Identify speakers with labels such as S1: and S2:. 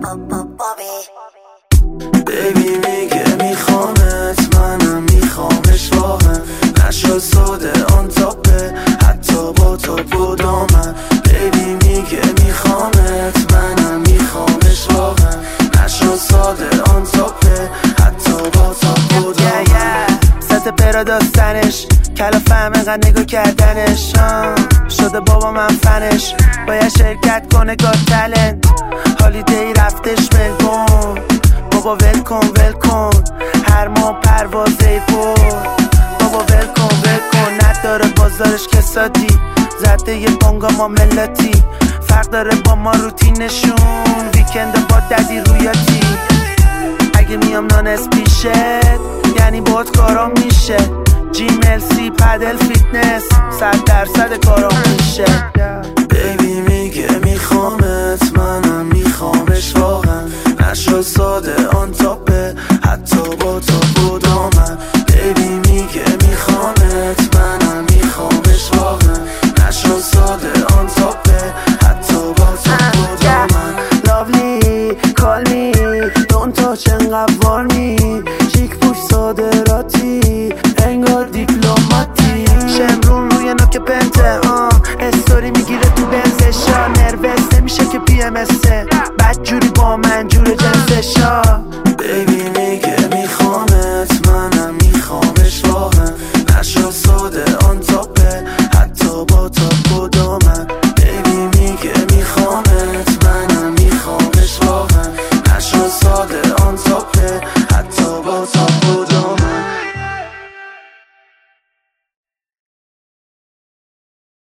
S1: بیبی میگه میخوامت، منم میخوامش واقعا. نشد ساده آن تاپه حتی با تاپ و دامن. بیبی میگه میخوامت، منم میخوامش واقعا. نشد ساده آن تاپه حتی با تاپ و دامن. ست پرا داستنش کلا فهم انقدر نگاه کردنش. شده بابا من فنش، باید شرکت کنه گاد تلنت. هالیدی رفتش ملبورن، بابا ولکن ولکن هر ماه پروازه بود. بابا ولکن نداره بازارش کسادی، زده یه بانگا ما ملتی. فرق داره با ما روتینشون، ویکند با ددی رویاتی. اگه میام نانس پیشت یعنی باید کارام میشه. جیم ال سی پدل فیتنس 100